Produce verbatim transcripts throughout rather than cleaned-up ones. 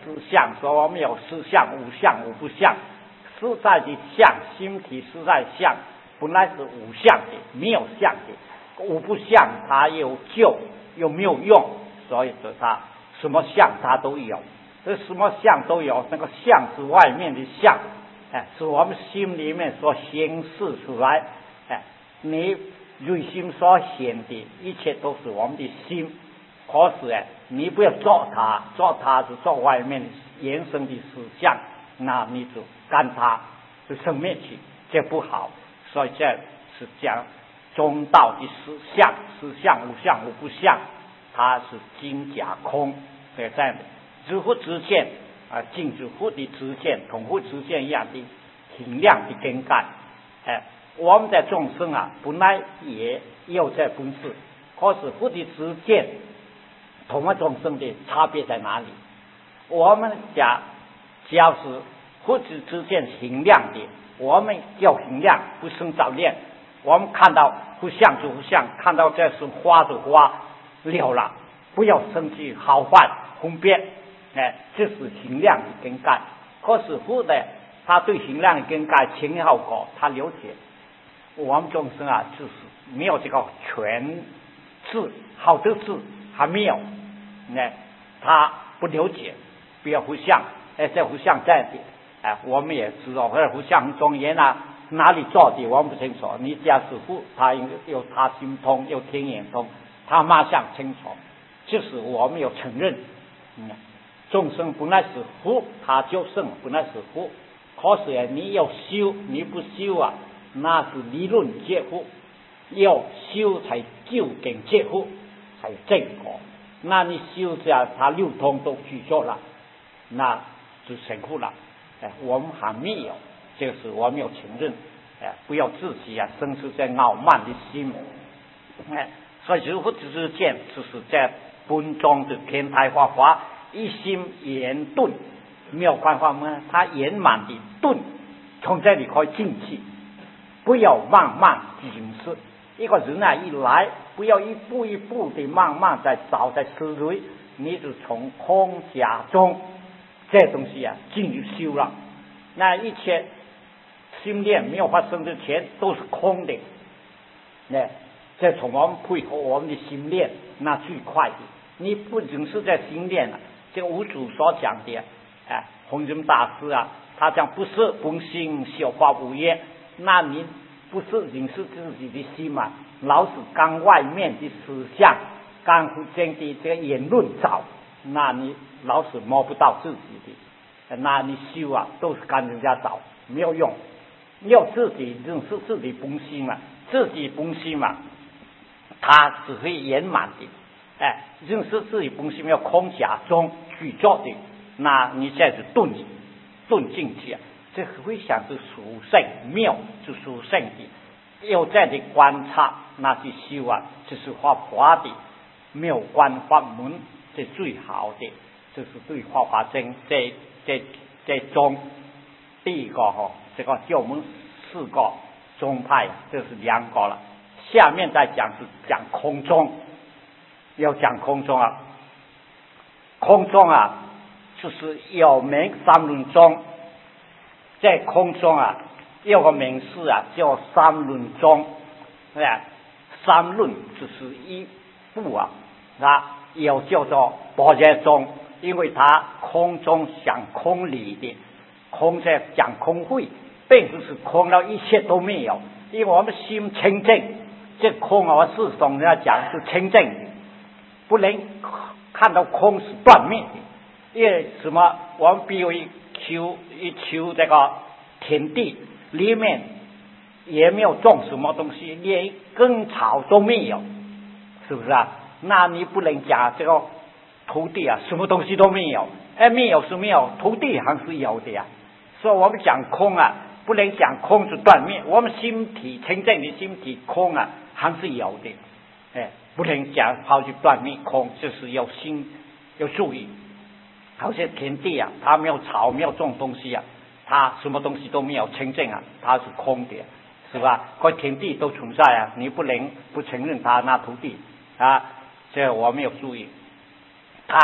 思相，说我们有思相、无相、无不相。实在的相，心体实在相，本来是无相的，没有相的。无不相，它有救又没有用，所以说它什么相它都有。这什么相都有，那个相是外面的相，哎，是我们心里面所显示出来。哎，你内心所显的一切都是我们的心。可是哎，你不要做它，做它是做外面延伸的思想，那你就干它，就生灭去，这不好。所以这是讲中道的思想，思想无相无不相，它是金假空，对这样的。知乎知见啊，净知乎的知见，同乎知见一样的挺亮的根干。哎，我们的众生啊，本来也有这本事，可是乎的知见同我众生的差别在哪里？我们讲，只要是乎知知见挺亮的，我们要挺亮，不生早恋。我们看到不像就不像，看到这是花就花了了，不要生气好坏分辨。哎，这是行量的根干。可是乎的，他对行量的根干前后果，他了解。我们众生啊，就是没有这个全智，好的智还没有，哎，他不了解，不要互相，哎，这互相在的，哎，我们也知道，或者互相中间啊，哪里做的我们不清楚。你只要是乎，他有他心通，有天眼通，他马上清楚，就是我们有承认，嗯。众生本来是福，他就生本来是福。可是啊，你要修，你不修啊，那是理论结福。要修才究竟结福，才正果。那你修下，它六通都具足了，那就成福了。哎，我们还没有，这个是我们要承认。哎，不要自己啊，生出这傲慢的心。哎，所以如何之见，就是在本中的天台花花。一心圆顿，没有办法吗？他圆满的顿，从这里可以进去，不要慢慢行事。一个人啊，一来不要一步一步的慢慢在找在思维，你就从空假中这东西啊进入修了。那一切心念没有发生之前都是空的，那这从我们配合我们的心念，那最快的。你不仅是在心念了。这个五祖所讲的，哎，弘忍大师啊，他讲不是本心消化无业，那你不是认识自己的心嘛？老是刚外面的思想，刚附近的这个言论找，那你老是摸不到自己的，那你修啊都是跟人家找，没有用。要自己认识自己本心嘛，自己本心嘛，它只会圆满的。哎，认识自己本心要空假中去做的，那你现在是顿顿进去啊，这回想是殊胜妙，是殊胜的。要这样的观察，那去修啊，这是画华的妙观法门，这最好的，这是对画华经这这这宗第一个哈、哦，这个教我们四个宗派，这是两个了。下面再讲是讲空中。要讲空中啊，空中啊，就是有名三论宗，在空中啊，有个名词啊，叫三论宗，啊，三论就是一部啊，啊，又叫做般若宗，因为它空中讲空理的，空在讲空慧，并不是空了一切都没有，因为我们心清净，这空啊，我是总人家讲是清净。不能看到空是断灭的，因为什么？我们比如一求一求这个田地里面也没有种什么东西，连根草都没有，是不是啊？那你不能讲这个土地啊，什么东西都没有，哎，没有是没有，土地还是有的呀。所以我们讲空啊，不能讲空是断灭，我们心体清净的心体空啊，还是有的，哎。不能讲跑去断灭空，就是要心要注意。好像田地啊，它没有草，没有种东西啊，它什么东西都没有清净啊，它是空的，是吧？可田地都存在啊，你不能不承认它那土地啊，这我没有注意。它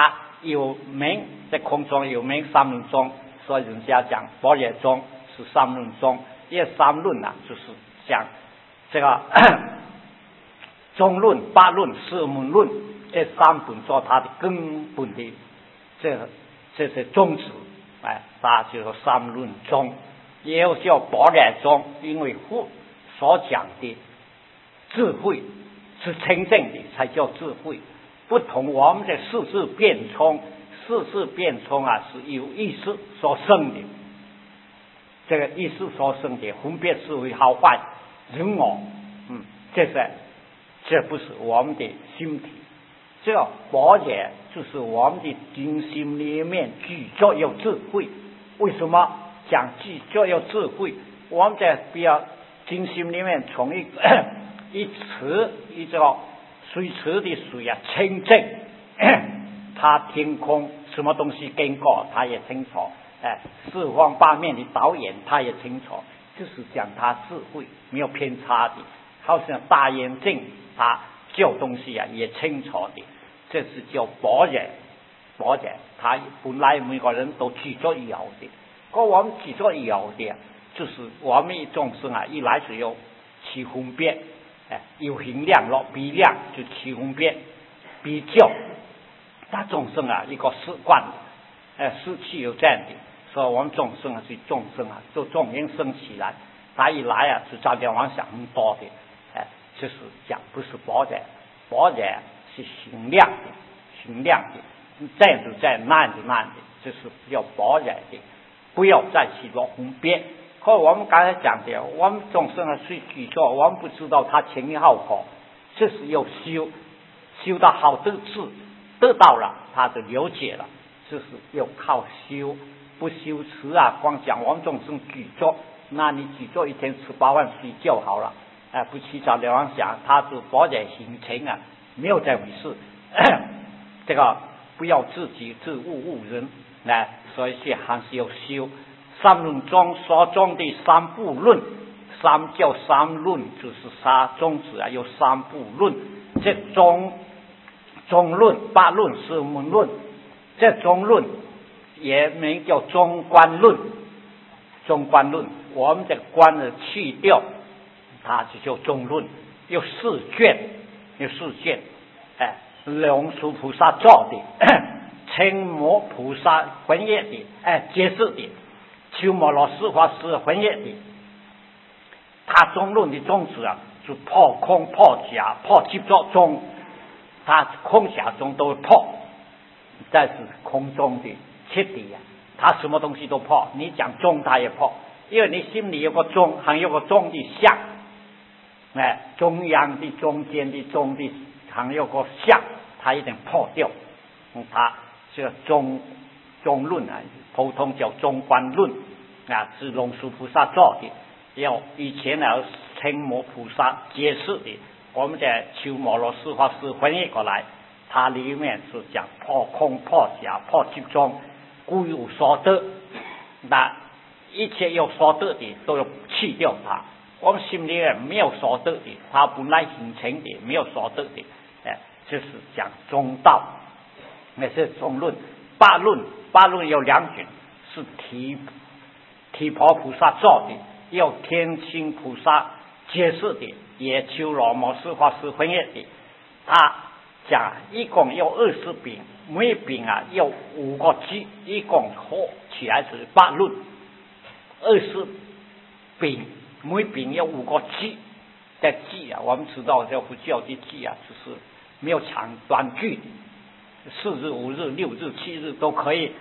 有名，在空中有名三论宗，所以人家讲般若宗是三论宗。这三论啊，就是讲这个中论、八论、四门论这三本做它的根本的这这些宗旨，哎，它就是三论宗，也有叫般若宗，因为佛所讲的智慧是清净的，才叫智慧。不同我们的世事变冲，世事变冲啊，是由意识所生的。这个意识所生的分别是非好坏人我，嗯，这是这不是我们的心体。这个般若就是我们的精心里面具足有智慧。为什么讲具足有智慧？我们在比较精心里面从一一池一个水池的水啊清净，它天空什么东西经过它也清楚，哎，四方八面的导演它也清楚，就是讲它智慧没有偏差的，好像大眼睛它旧东西啊也清楚的，这是叫般若。般若它本来每个人都具足有的，可我们具足有的就是我们众生啊一来就有起分别，哎，有形量落比量就起分别比较，他众生啊一个习惯，哎，失去有这样的，所以我们众生啊是众生啊就众因生起来，他一来啊就照点妄想很多的，哎，就是讲不是般若，般若是形量的，形量的，这样就这样那样就那样的，就是要般若的，不要再起落分别。可我们刚才讲的，我们众生啊是举作，我们不知道他前因后果，这是要修，修到好的智，得到了他就了解了，这是要靠修，不修持啊，光讲我们众生举作，那你举作一天吃八万睡觉好了，哎，不起早了妄想，他是般若形成啊，没有这回事。这个不要自己自误误人，来，所以是还是要修。三论中所中的三部论，三叫三论，就是三宗旨啊，有三部论。这中中论、八论、四门论，这中论也名叫中观论。中观论，我们这个观的去掉，它就叫中论。有四卷，有四卷，哎，龙树菩萨造的，清摩菩萨翻译的，哎，解释的。鸠摩罗什法师翻译的，他中论的宗旨啊，是破空、破假、破执着中，他空假中都破，但是空中的彻底啊，他什么东西都破。你讲中，他也破，因为你心里有个中，还有个中的相，哎，中央的、中间的、中的，还有个相，他一定破掉。嗯，他这个中中论啊。普通叫中观论啊，是龙树菩萨做的，要以前呢清摩菩萨解释的，我们在鸠摩罗什法师翻译过来，它里面是讲破空、破假、破集中，故有所得。那一切有所得的都要去掉它，我们心里面没有所得的，它本来形成的没有所得的，哎，就是讲中道，那是中论。八论，八论有两卷，是提提婆菩萨做的，有天心菩萨解释的，也鸠罗摩什法师翻译的。他讲一共有二十品，每品啊有五个句，一共合起来是八论。二十品，每品有五个句，在句啊，我们知道这佛教的句啊，就是没有长短句。四日、五日、六日、七日都可以。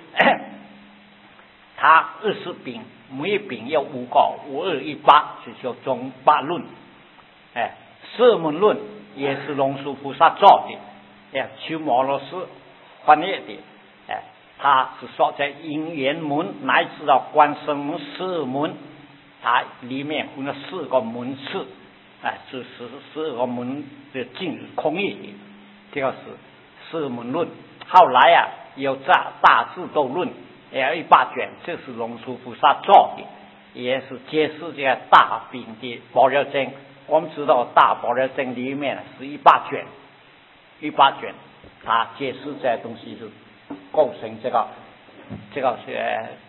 它二十品，每品有五个，五二一八，就叫中八论。哎，四门论也是龙树菩萨做的，哎，鸠摩罗什翻译的。哎，他是说在因缘门乃至到观声门四门，它里面分了四个门次，哎，是十四个门的进入空义的，这个是。四门论，后来啊有大大智度论，也有一八卷，这是龙树菩萨做的，也是解释这个大品的般若经。我们知道大般若经里面是一八卷，一八卷，它解释这些东西是构成这个这个是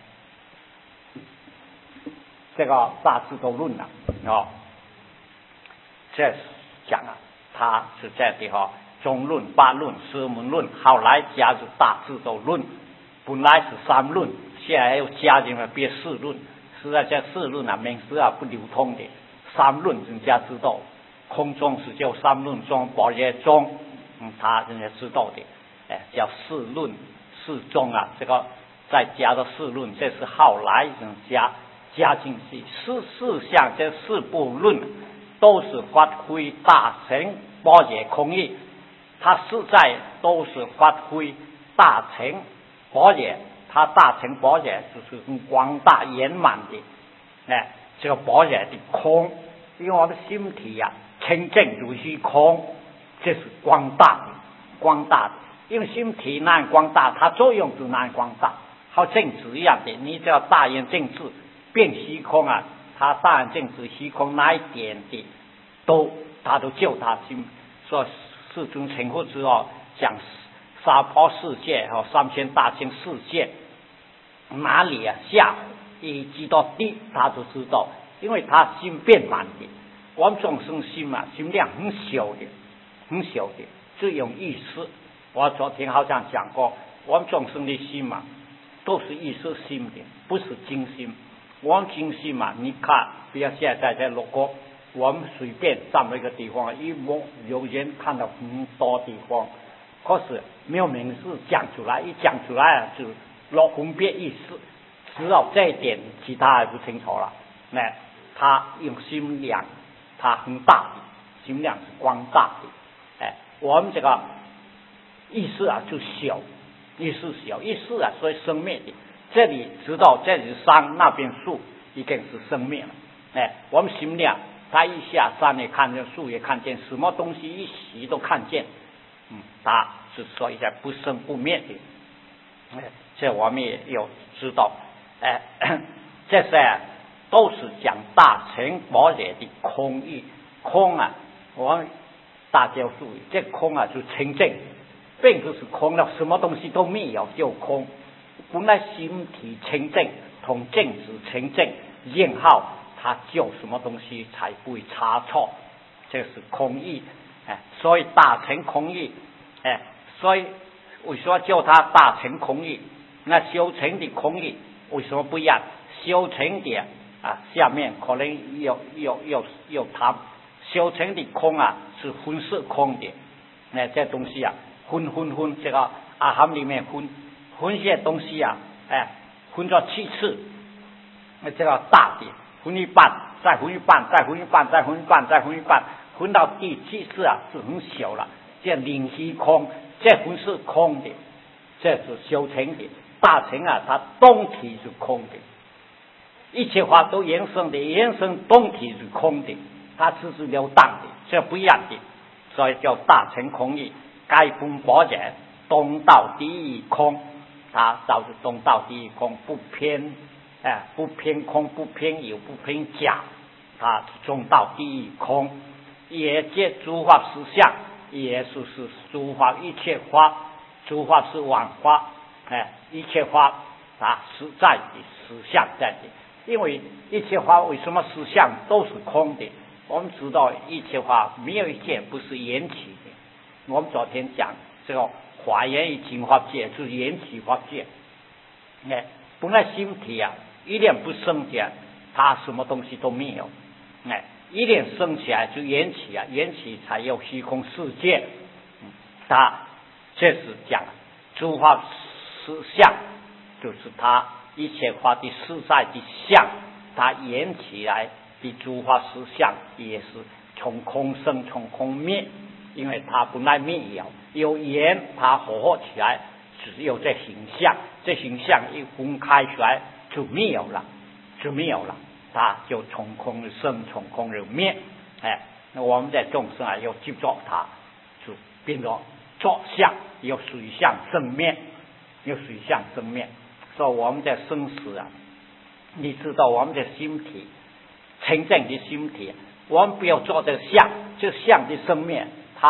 这个大智度论了哦。这是讲啊，它是这里哈，中论、八论、十门论，后来加入大智度论，本来是三论，现在又加进了别四论。实在这四论啊，名词啊不流通的。三论人家知道，空中是叫三论中，般若中，嗯，他人家知道的，哎，叫四论四宗啊，这个再加的四论，这是后来人家加进去。四四项这四部论都是发挥大乘般若空义，它实在都是发挥大乘般若。它大乘般若就是很广大圆满的，哎，这个般若的空，因为我们心体呀、啊，清净如虚空，这是广大的，广大的。因为心体难广大，它作用就难广大，好正直一样的。你只要大圆正直变虚空啊，它大圆正直虚空那一点的，都它都救他心。说世尊成佛之后讲娑婆世界和三千大千世界。哪里啊下一直到地，他都知道，因为他心变满的。我们众生心啊，心量很小的，很小的，只用意识。我昨天好像讲过，我们众生的心嘛，都是意识心的，不是精心。我们精心嘛，你看，比如现在在路过，我们随便站到一个地方，一摸有人看到很多地方，可是没有名字讲出来，一讲出来啊就。落分别意识，只有这一点，其他还不清楚了。那他用心量，他很大，心量是广大的。哎，我们这个意识啊就小，意识小，意识啊所以生灭的。这里知道这里是山，那边树，一定是生灭了。哎，我们心量，它一下山也看见，树也看见，什么东西一洗都看见。嗯，它是说一下不生不灭的。哎，这我们也有知道，哎，这些啊都是讲大乘般若的空义。空啊，我们大教术语，这空啊就清净，并不是空了，什么东西都没有就空。本来心体清净，同净子清净，然后它就什么东西才不会差错，这是空义。哎，所以大乘空义，哎，所以。为什么叫它大乘空义？那修成的空义为什么不一样？修成的啊，下面可能有有有有谈修成的空啊，是混是空的。那这东西啊，混混混，这个阿含里面混混些东西啊，哎，混着七次，那这个大的混一半，再混一半，再混一半，再混一半，再混一半，混到第七次啊，是很小了，这灵虚空。这不是空的，这是修成的。大乘啊，它动体是空的，一切法都延伸的，延伸动体是空的，它只是流荡的，这不一样的，所以叫大乘空义。该分般若，东道第一空，它照是东道第一空，不偏哎，不偏空，不偏有，不偏假，它中道第一空，也借诸法实相。也就是诸法一切法，诸法是万法，哎，一切法啊实在的实相在的。因为一切法为什么实相都是空的？我们知道一切法没有一件不是缘起的。我们昨天讲这个华严与净法界是缘起法界，哎，本来心体啊一念不生起来，它什么东西都没有，哎。一念生起来就缘起啊，缘起才有虚空世界。嗯，它这是讲诸法实相，就是它一切法的实在的相，它缘起来的诸法实相也是从空生，从空灭，因为它本来没有，有缘它活活起来，只有这形象，这形象一分开出来就没有了，就没有了。它就从空而生，从空而灭。哎，那我们在众生啊，要接触它，就变成作相，有水相生灭，有水相生灭。所以我们在生死啊，你知道我们的心体，清净的心体，我们不要做这个相，这相的生灭，它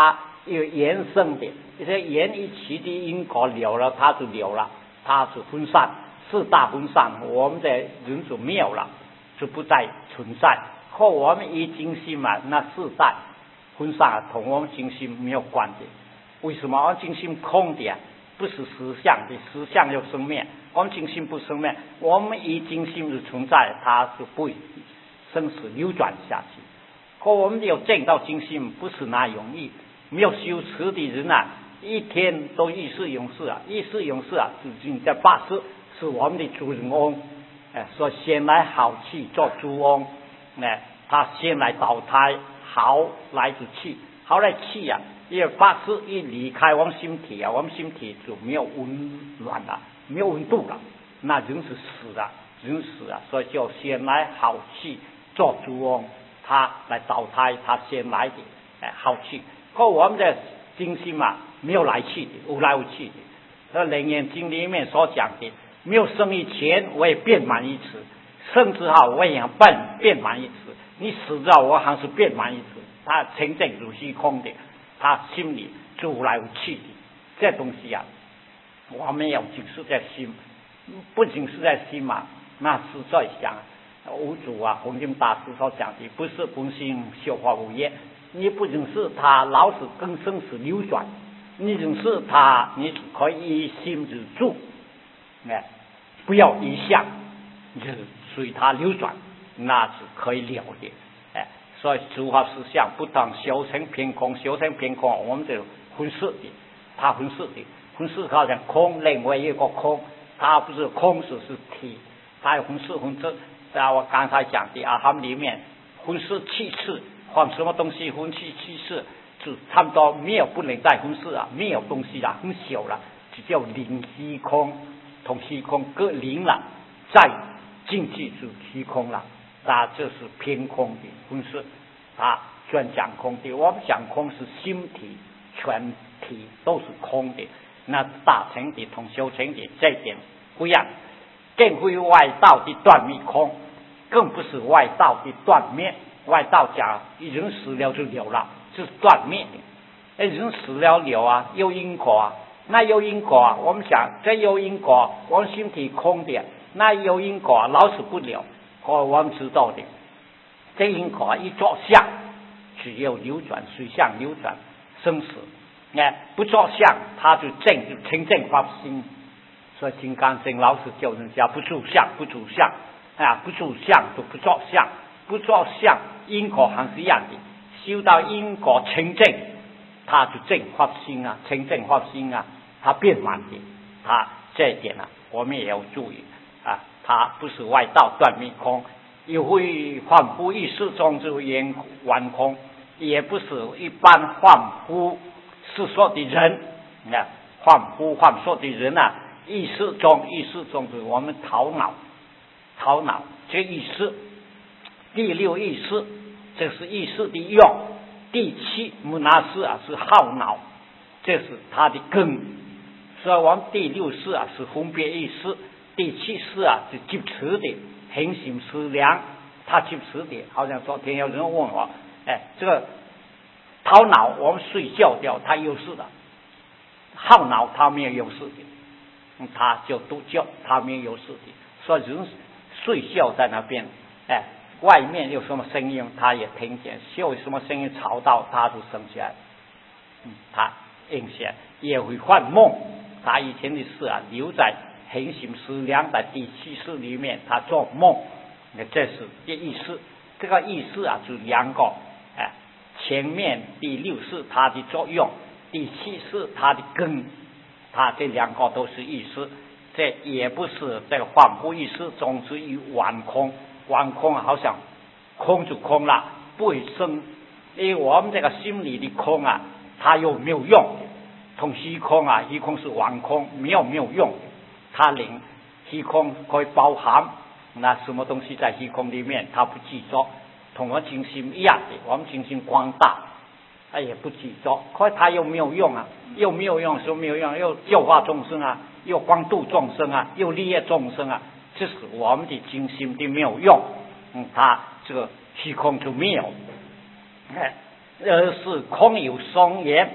有延伸的，这些延一起的因果了了，它就了了，它是分散，四大分散，我们的人就没有了，就不再存在。和我们一精心嘛，那四大分散同我们精心没有关系。为什么我们精心空的啊？不是实相的，实相有生灭，我们精心不生灭，我们一精心的存在，它就不会生死流转下去。和我们有证到精心不是那容易，没有修持的人啊，一天都意识用事啊，意识用事啊，至今在八识是我们的主人翁，哎，说先来好气做主翁，哎，他先来倒胎，好来自气，好来气啊。因为八识一离开我们心体啊，我们心体就没有温暖了，没有温度了，那人是死了，人死了，所以就先来好气做主翁，他来倒胎，他先来的，哎，好气。可我们的精心嘛，没有来气的，无来无去的。那《楞严经》里面所讲的，没有生以前我也变满一次，生之后我也要变变满一次，你死之后我还是变满一次，他清净如虚空的。他心里就无来无去的，这东西啊，我们要仅是在心，不仅是在心嘛，那是在想无主啊，弘经大师所讲的，不是本性修化无业，你不仅是他老是跟生死流转，你仅是他，你可以一心之住，哎，不要一相，就是随他流转，那是可以了的，哎。所以诸法实相不当修成偏空，修成偏空，我们就分识的，他分识的，分识好像空，认为一个空，它不是空，是是体，它有分识分识。像我刚才讲的啊，他们里面分识气次，换什么东西分析气次，就差不多没有不能再分识啊，没有东西了，很小了，只叫零虚空，同虚空各零了，再进去就虚空了。它这是偏空的分识，它全讲空的。我们讲空是心体全体都是空的，那大乘的同修乘的这一点不一样，更非外道的断灭空，更不是外道的断灭。外道讲人死了就了了，这是断灭的。人死了了啊，有因果啊，那有因果啊。我们想这有因果，我们心体空的，那有因果啊，老死不了。和我们知道的，这因果一作相，只有流转，随相流转，生死。哎，不作相，它就正就清净发心。所以金刚经老师教人家不住相，不住相啊，不住相就不作相，不作相，因果还是一样的。修到因果清净，它就正发心啊，清净发心啊，它变满的。它这一点啊，我们也要注意啊。它不是外道断灭空，也会凡夫意识中之言完空，也不是一般凡夫世说的人啊，凡夫凡说的人啊，意识中意识中是我们头脑，头脑这意识，第六意识，这是意识的用，第七摩那识啊是好脑，这是它的根，所以我们第六识啊是分别意识。第七识啊是执持的，恒心思量，他执持的。好像昨天有人问我，哎，这个头脑我们睡觉掉，他有事的；后脑他没有有事的，他就都觉他没有有事的。所以人睡觉在那边，哎，外面有什么声音他也听见，有什么声音吵到他就生起来，嗯，他影响也会幻梦。他以前的事啊留在恒心思量的第七识里面，他做梦，那这是这意识。这个意识啊，就两个，哎，前面第六识它的作用，第七识它的根，它这两个都是意识。这也不是这个凡夫意识中之于完空，完空好像空就空了，不会生。因为我们这个心里的空啊，它又没有用，同虚空啊，虚空是完空，没有没有用。它领虚空可以包含那什么东西在虚空里面，它不记着，同我们精心一样的，我们精心光大，它也不记着，可是它又没有用啊，又没有用，说没有用，又教化众生啊，又光度众生啊，又利益众生啊，这是我们的精心的没有用，嗯，它这个虚空就没有，哎，而是空有松严，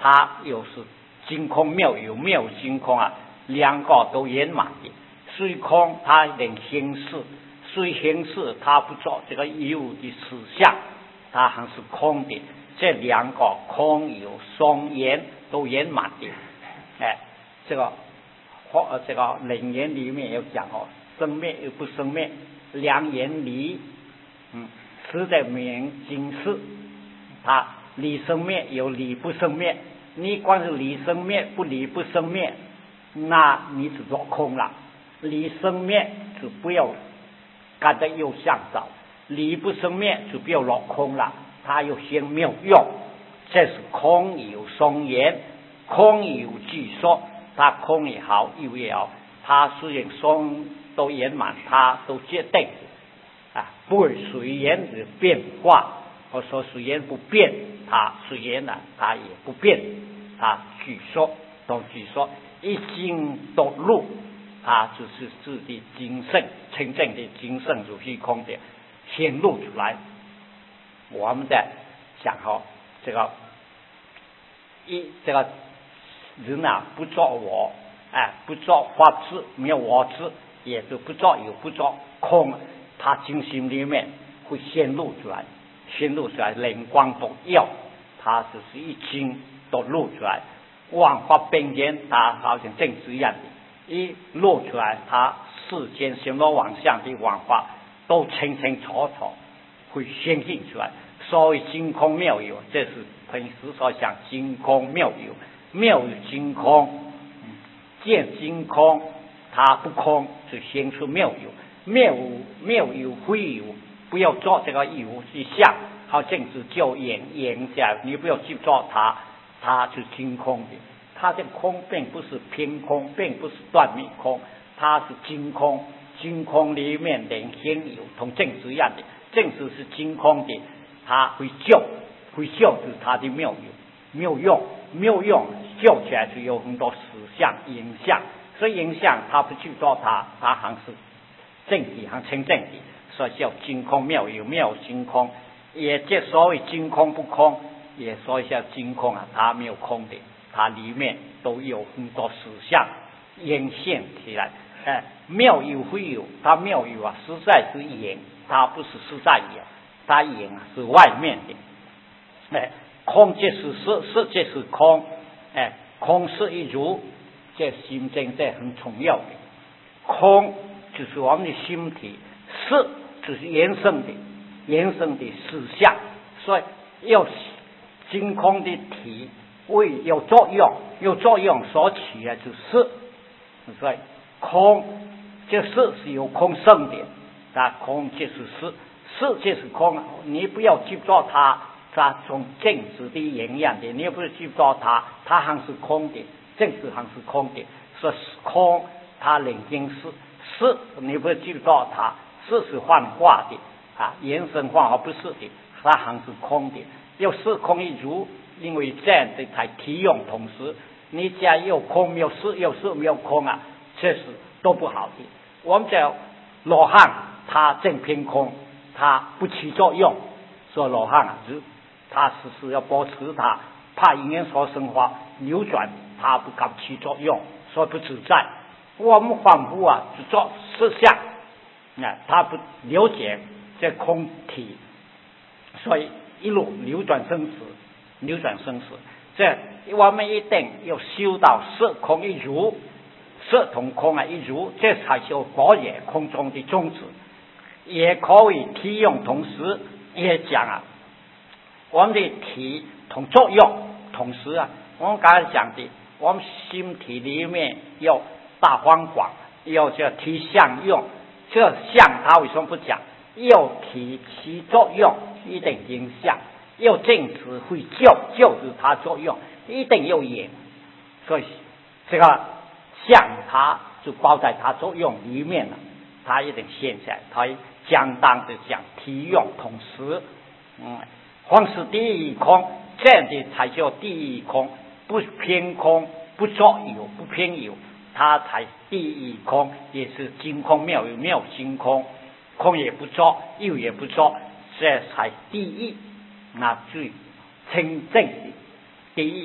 它又是净空妙有，妙净空啊，两个都圆满的。虽空它能行事，虽行事它不做这个有的实相，它还是空的。这两个空有双圆都圆满的。哎，这个或这个楞严里面有讲哦，生灭又不生灭，两圆离，嗯，实在明经世，它离生灭有离不生灭。你光是离生灭不离不生灭，那你只做空了。离生灭就不要干的右向找，离不生灭就不要落空了，它又先没有用。这是空有双圆，空有据说，它空也好，有也好，它虽然双都圆满，它都决定啊，不会随缘的变化。我说随缘不变，它随缘了，它也不变。它据说都据说一经得入，它就是自己精神真正的精神如虚空的显露出来。我们在想哈、哦，这个一这个人啊，不做我，哎，不做法执，没有我执，也就不做有，不做空，他精神里面会显露出来，显露出来灵光独耀，它就是一经都露出来。万法变间，它好像正直一样的，一露出来，它世间形罗万象的万法都清清楚楚会显现出来。所谓净空妙有，这是平时所讲净空妙有，妙有净空，见净空，它不空就显出妙有，妙有妙有非有，不要做这个有去相，好像是叫眼眼下，你不要去做它，它是净空的。它的空并不是偏空，并不是断灭空，它是净空。净空里面连现有，同正直一样的，正直是净空的，它会救，会救就是它的妙有，妙用，妙用救起来就有很多实相影像，所以影像它不去做它，它还是正体，还成正体，所以叫净空妙有，妙净空。也即所谓净空不空，也说一下净空啊，它没有空的，它里面都有很多实相显现起来。哎，妙有非有，它妙有啊，实在是眼，它不是实在有，它眼啊是外面的。哎，空即是色，色即是空，哎，空色一如，这心经这很重要的。空就是我们的心体，色就是延伸的，延伸的实相，所以要净空的体为有作用，有作用所起啊，就是色，所以。空，这色是由空生的，那空就是色，色就是空，你不要去做它，它从正直的营养的，你也不是去做它，它还是空的，正直还是空的，所以空它冷静是色，你不是去做它，色是幻化的啊，延伸化而不是的，它还是空的，要色空一如，因为这样的才体用同时，你家有空没有色，有色没有空啊。这是都不好的。我们讲罗汉，它正偏空，它不起作用，所以罗汉啊，它时时要保持它，怕因缘所生化扭转，它不敢起作用，所以不自在。我们反复啊，只做实相，啊，它不了解这空体，所以一路扭转生死，扭转生死。这我们一定要修到色空一如。色同空啊一如，这才是佛也空中的宗旨，也可以体用同时也讲啊，我们的体同作用同时啊，我们刚才讲的，我们心体里面要大方广，要叫体相用，这相他为什么不讲？要体其作用，一定影响，要正直会救，救是它作用，一定要演，所以这个。相它就包在它作用里面了，它一定现在，它相当的讲体用同时，嗯，光是第一空，这样的才叫第一空，不偏空，不作有，不偏有，它才第一空，也是净空妙有，妙净空，空也不作，有也不作，这才第一，那最清正的第一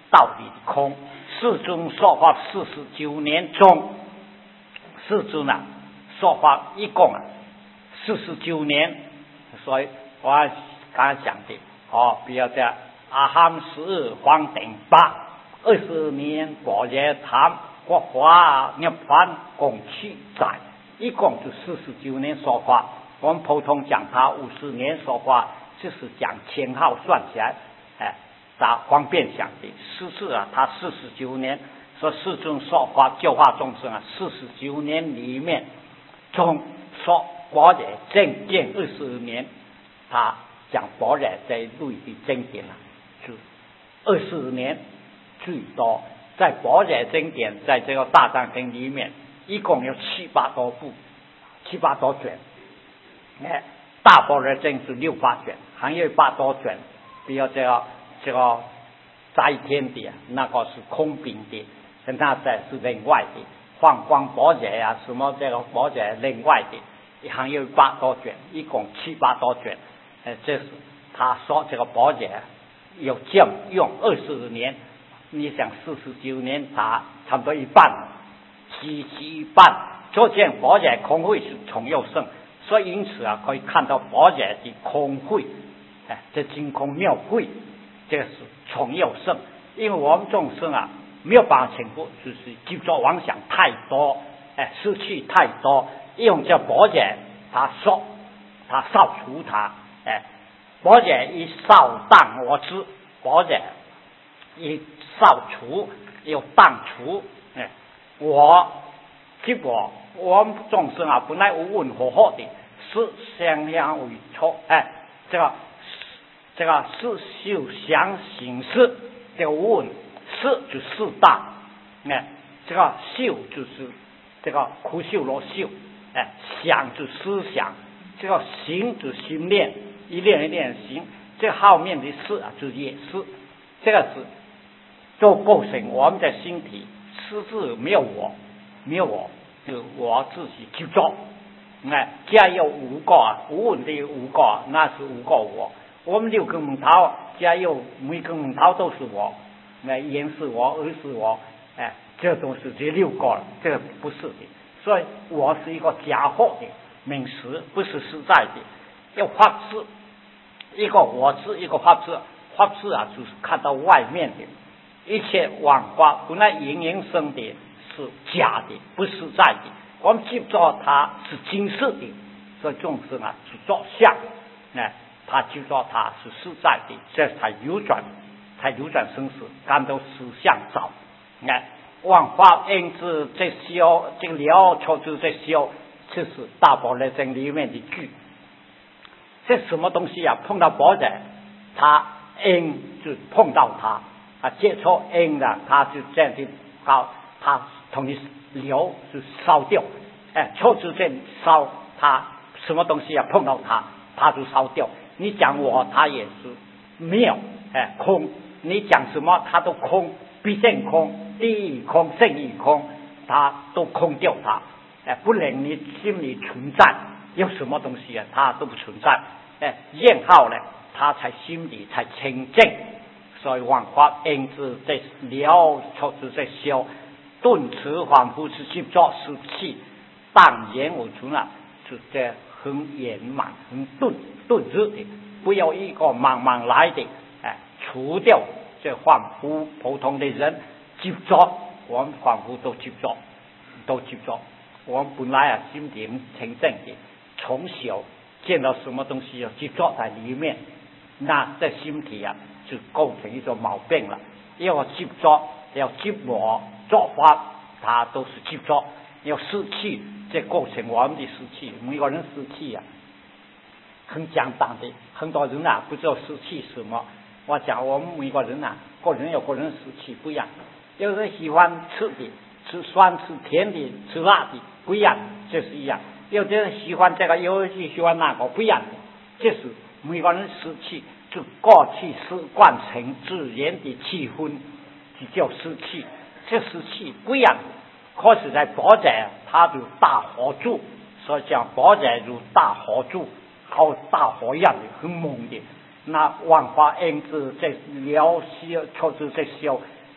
道理的空。世尊说法四十九年中，世尊啊说法一共啊四十九年，所以我刚才讲的哦，比如这阿含十二黄顶八二十年般若谈国华涅槃共七载，一共就四十九年说法。我们普通讲他五十年说法，就是讲前后算起来，哎，他方便讲的。实质啊，他四十九年说世尊说法教化众生啊，四十九年里面中说般若正见二十年，他讲般若在录的经典啊，就二十年最多。在般若经典，在这个大藏经里面，一共有七八多部，七八多卷。哎，大般若经是六八卷，还有八多卷。比如这个这个在天的，那个是空品的，那在是另外的。放光般若啊，什么这个般若另外的，还有八多卷，一共七八多卷。哎，这是他说这个般若有这样用二十年。你想四十九年打差不多一半，七七一半，可见般若空慧是从有胜，所以因此啊，可以看到般若的空慧，哎，这精空妙慧，这个是从有胜。因为我们众生啊，没有办法成佛，就是执着妄想太多，哎，失去太多，用这般若，他说，他扫除它，哎，般若一扫荡我知，般若一扫除又荡除，哎，我即我我们众生啊，本来无问和合的，是相相为错，哎，这个这个是修相行识，这个无问是就四大，哎，这个修就是这个苦修罗修，哎，想就思想，这个行就心练，一练一练行，这后面的事啊，就也是这个是。就构成我们的心体，实质没有我，没有我，就我自己去做。哎，家有五个啊，无问题五个啊，那是五个我。我们六根门头，家有每根门头都是我，哎，眼是我，耳是我，哎，这都是这六个了，这个不是的。所以我是一个假货的名词，不是实在的。要法字，一个我字，一个法字，法字啊，就是看到外面的。一切万法本来形形生的是假的，不实在的。我们执着它是真实的，所以众生啊执着相，哎，他执着它是实在的，这才扭转，才扭转生死，感到实相照。哎，万法因之这修，这个了求之这修，这是大般若经里面的句。这什么东西啊？碰到般若，他因就碰到他。啊，接触因的，他就这样的搞，他同你流就烧掉，哎，抽出这烧，他什么东西啊碰到他，他就烧掉。你讲我，他也是没有，哎，空。你讲什么，他都空，必正空，地狱空，正义空，他都空掉它，哎，不能你心里存在，有什么东西啊，他都不存在，哎，然后呢，他才心里才清净。所以万法因之在了求之在修，顿持恍惚之执着是气，荡然无存了，是这很圆满、很顿顿日的，不要一个慢慢来的，哎，除掉这恍惚普通的人执着，我们恍惚都执着，都执着。我们本来啊心地清净的，从小见到什么东西要执着在里面，那这心体啊。就构成一种毛病了。要执着，要执我做法，它都是执着。要失去，这构成我们的失去。每个人失去啊，很简单的。很多人啊，不知道失去什么。我讲我们每个人啊，个人有个人失去不一样。有人喜欢吃的，吃酸、吃甜的、吃辣的，不一样，这是一样。有的人喜欢这个，有人喜欢那个，不一样的。这是每个人失去。就过去习惯成自然的气氛，就叫湿气。这湿气不一样，可是在般若，它如大火柱，所以讲般若如大火柱，好大火一样的，很猛的。那万法因之这了修，求之这修，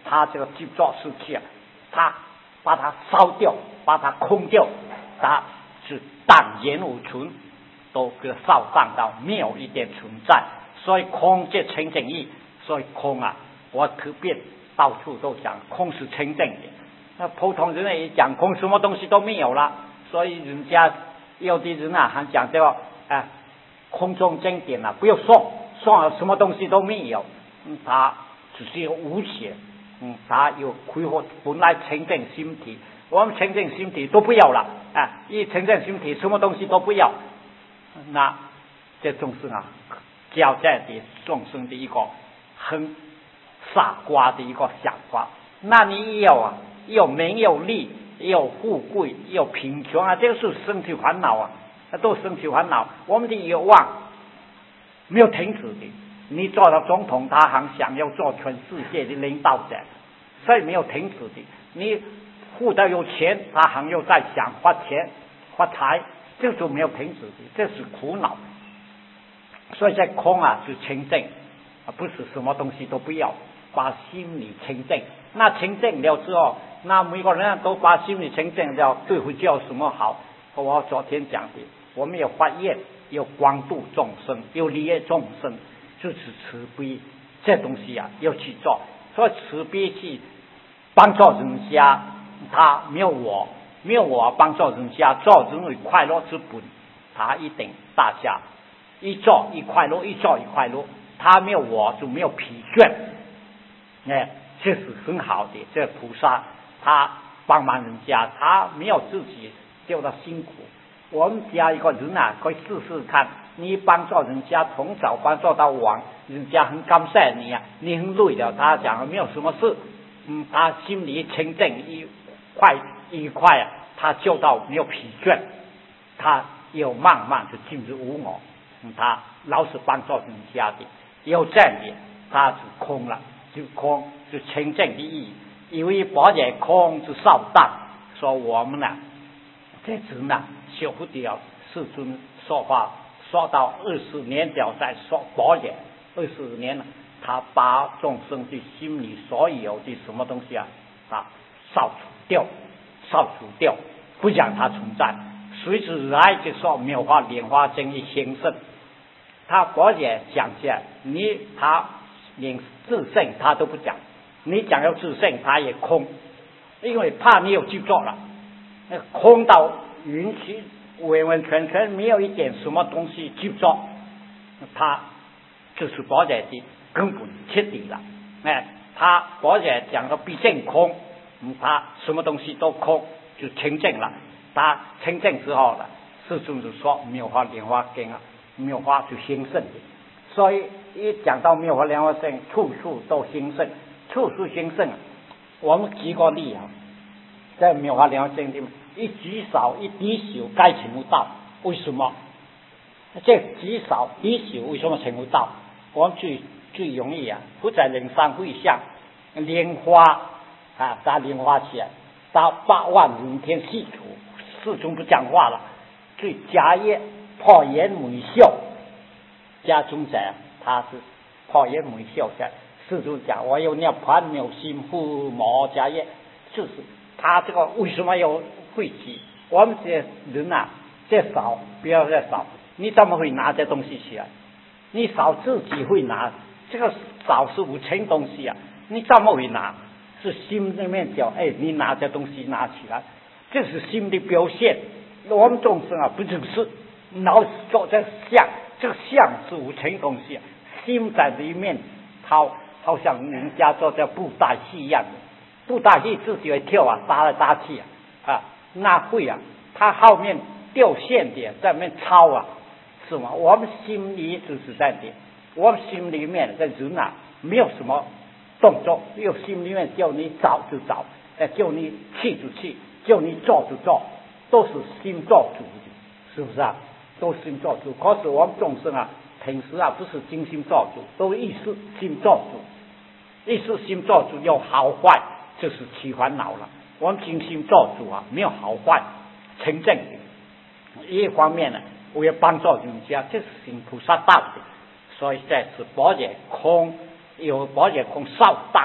他这个执着失去啊，他把它烧掉，把它空掉，它是荡然无存，都给烧荡到没有一点存在。所以空即清净义，所以空啊，我特别到处都讲空是清净的。那普通人也讲空，什么东西都没有了。所以人家有的人啊，还讲这个啊，空中经典啊，不要说说了什么东西都没有，嗯，它只是有无写，嗯，它有恢复本来清净心体，我们清净心体都不要了啊，一清净心体什么东西都不要，那这众生啊，交在的众生的一个很傻瓜的一个想法。那你有啊，有名有利，有富贵，有贫穷啊，这个是身体烦恼啊，那都是身体烦恼。我们的欲望没有停止的，你做了总统，他还想要做全世界的领导者，所以没有停止的。你富得有钱，他还要再想发钱发财，这就没有停止的，这是苦恼。所以在空啊是清净，不是什么东西都不要，把心里清净。那清净了之后，那每个人都把心里清净了，对佛教有什么好？我昨天讲的，我们有发愿，有广度众生，有利益众生，就是慈悲，这东西啊要去做。所以慈悲去帮助人家，他没有我，没有我帮助人家，做人为快乐之本，他一定大家一做一快乐，一做一快乐，他没有我就没有疲倦，哎，这是很好的。这菩萨他帮忙人家，他没有自己丢到辛苦。我们家一个人啊，可以试试看，你帮助人家从早帮助到晚，人家很感谢你啊，你很累的，他讲没有什么事，嗯，他心里清净一快愉快啊，他做到没有疲倦，他有慢慢就进入无我。嗯、他老是帮助人家的，有这样的，他就空了，就空就清净的意义。因为把这空是扫荡，说我们呢、啊，这次呢修复掉世尊说法，说到二十年了再说保也，二十年了，他把众生的心里所有的什么东西啊，啊扫除掉，扫除掉，不让它存在。随之来就说妙法莲花经一兴盛，他佛也讲下，你他连自性他都不讲，你讲要自性他也空，因为怕你有执着了，那空到允许完完全全没有一点什么东西执着，他就是佛也的根本彻底了。哎，他佛也讲的毕竟空，嗯，他什么东西都空，就清净了。他清净之后了，世尊就说妙法莲花经啊，妙法就兴盛的。所以一讲到妙法莲花经，处处都兴盛，处处兴盛。我们举个例啊，在妙法莲花经里面，一极少一滴小该成无道，为什么？这极少滴小为什么成无道？我们最最容易啊，不在人山会相，莲花啊，打莲花起来，打八万人天细处。世尊不讲话了，最迦叶破颜眉笑，家中者他是破颜眉笑在世尊讲，我有涅槃没有心父魔迦叶，就是他这个为什么有晦气？我们这人啊，这少不要再少，你怎么会拿这东西起来？你少自己会拿，这个少是无情东西啊，你怎么会拿？是心里面讲，哎，你拿这东西拿起来。这是心的表现。我们众生啊，不就是老是做这相，这个相是无情东西啊。心在里面，好好像人家做这布袋戏一样的，布袋戏自己会跳啊，打来打去啊，啊，那会啊，他后面掉线的，在面抄啊，是吗？我们心里就是在的，我们心里面的人啊，没有什么动作，有心里面叫你找就找，呃，叫你去就去。叫你做就做，都是心做主的，是不是啊？都是心做主。可是我们众生啊，平时啊不是精心做主，都意识心做主，意识心做主有好坏，就是起烦恼了。我们精心做主啊，没有好坏，清净的。一方面呢，我要帮助人家，这是行菩萨道的。所以这是般若空，有般若空扫荡，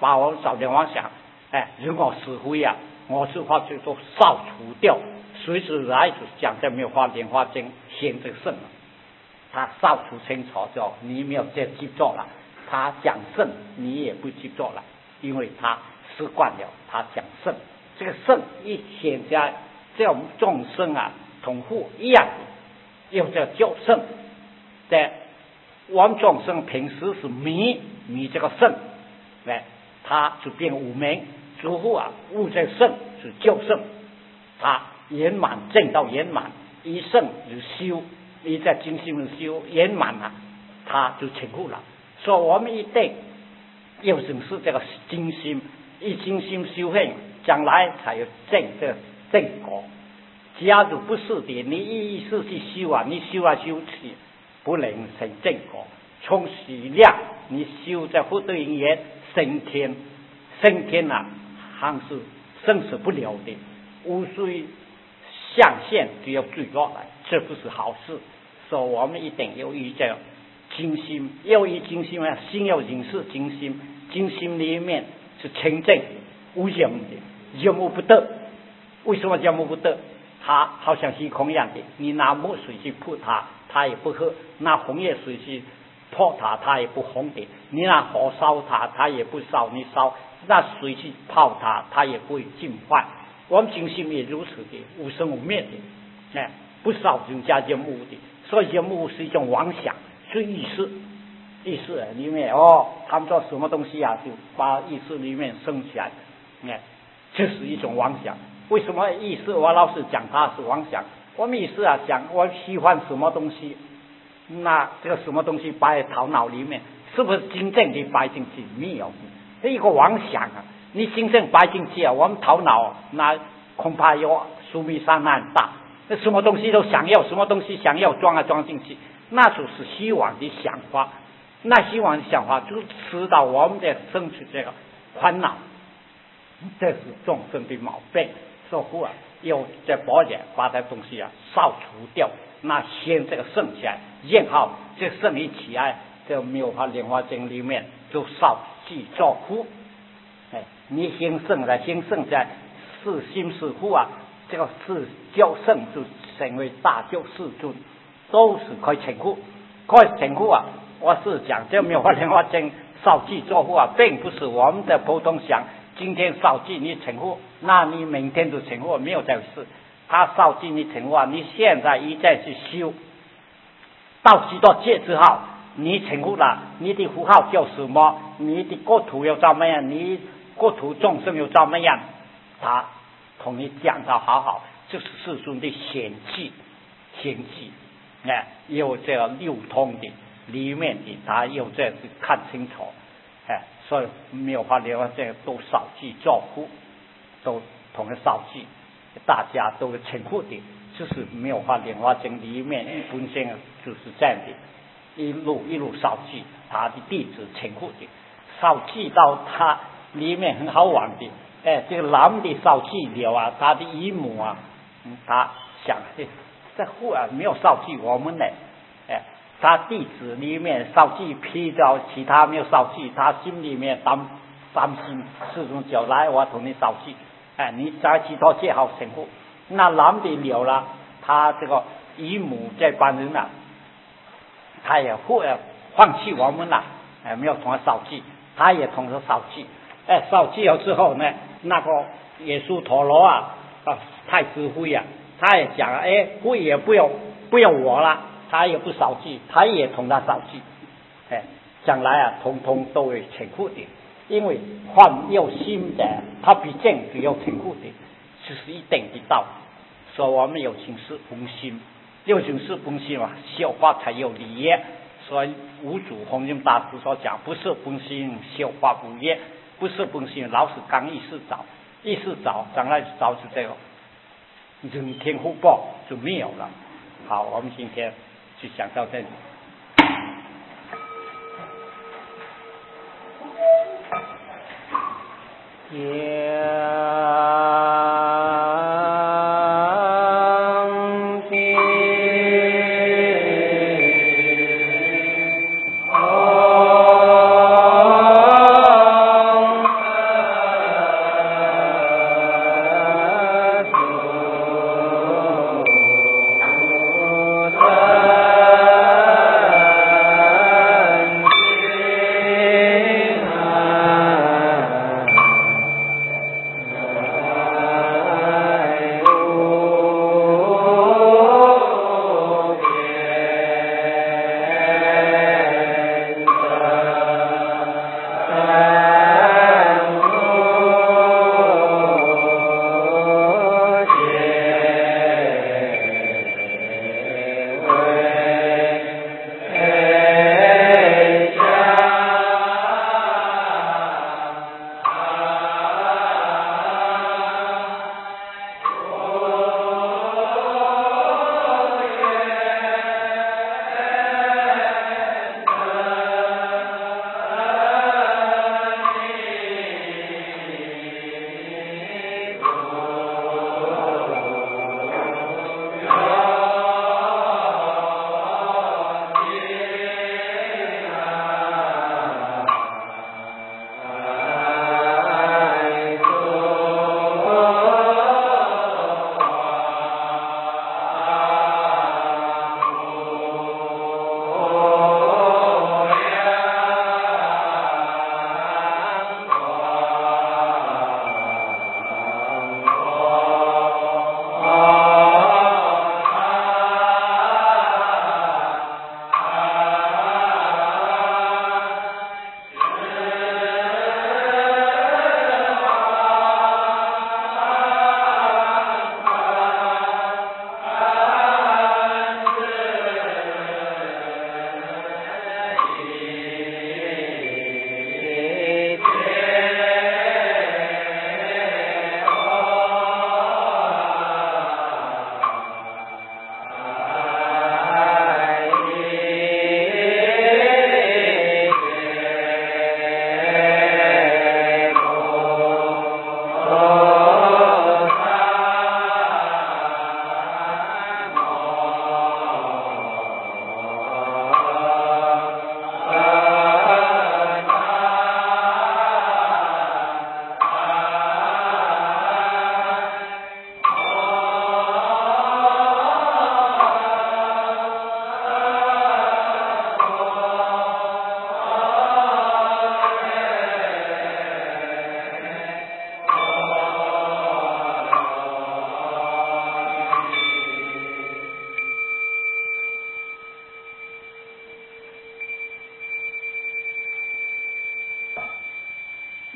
把我少年妄想，哎，如果死灰啊，我是话就都扫除掉，随之来就讲在妙法莲花经显这个圣，他扫除清楚之后，你没有再记住了，他讲圣你也不记住了，因为他习惯了他讲圣，这个圣一显在这种众生啊同户一样的，又叫救圣，在我们众生平时是迷迷这个圣，哎，他就变无明，之后啊悟这圣是救圣，他圆满正到圆满，一圣就修，一在精心的修圆满了，他就成悟了。所以我们一定要认识这个精心，一精心修行，将来才有正这个正果。假如不是的，你一时去修啊，你修啊修去，不能成正果。从许量，你修在福德因缘升天，升天啊，还是生死不了的，无需象限就要坠落来，这不是好事。所以我们一定要依这精心，要依精心啊，心要认识精心，精心里面是清净无染的，染污不得。为什么染污不得？它好像虚空一样的，你拿墨水去泼它，它也不喝；拿红叶水去泼它，它也不红的；你拿火烧它，它也不烧；你烧那水去泡它，它也不会净坏。我们精心也如此的，无生无灭的，哎，不烧就加染污的。所以染污是一种妄想，是意识，意识里面哦，他们做什么东西啊，就把意识里面升起来，哎，这是一种妄想。为什么意识？我老是讲它是妄想。我们意识啊，讲我喜欢什么东西，那这个什么东西摆在头脑里面，是不是真正的摆进去？没有，这一个妄想啊。你真正摆进去啊，我们头脑那恐怕有苏米山那很大，那什么东西都想要，什么东西想要装啊装进去，那就是希望的想法。那希望的想法就使到我们的生出这个烦恼，这是众生的毛病。说乎啊，要在保险把这东西啊扫除掉，那先这个圣起来，然后这圣一起来，这妙法莲花经里面就扫去作苦。哎，你先圣了，先圣在是心是苦啊，这个是教圣就成为大救世尊，都是可以成苦，可以成苦啊。我是讲这妙法莲花经扫去作苦啊，并不是我们的普通想。今天扫地你成佛，那你明天就成佛，没有这回事。他扫地你成佛，你现在一再去修，到几多界之后，你成佛了，你的符号叫什么？你的国土又怎么样？你国土众生又怎么样？他同你讲到好好，这是世尊的显记，显记，哎，有这个流通的里面的，他有这样看清楚，哎。所以妙法莲花这个都扫记造福，都同个扫记，大家都成佛的，就是妙法莲花经里面本身就是这样的，一路一路扫记，他的弟子成佛的，扫记到他里面很好玩的，哎，这个男的扫记了啊，他的姨母啊，嗯、他想这户啊没有扫记我们呢，哎。他弟子里面扫记批到其他没有扫记，他心里面担担心，世尊叫来我同你扫记，哎，你在其他界好成佛。那男的了了，他这个姨母这帮人啊，他也会放弃我们了，哎，没有同他扫记，他也同他扫记，哎，扫记了之后呢，那个耶稣陀罗啊，啊，太子妃啊，他也讲，哎，妃也不要不要我了。他也不扫记，他也同他扫记，哎，将来啊，通通都会成佛的。因为凡有心的，他必正就要成佛的，这是一定的道理。所以我们有情是本心，有情是本心啊，修法才有理业。所以五祖弘忍大师所讲，不是本心修法无业，不是本心老是刚意识找，意识找，将来找出这个人天福报就没有了。好，我们今天就讲到这里。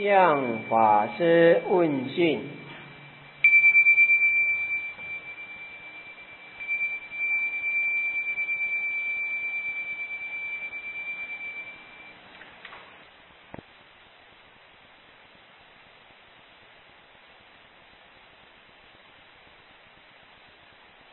向法师问讯。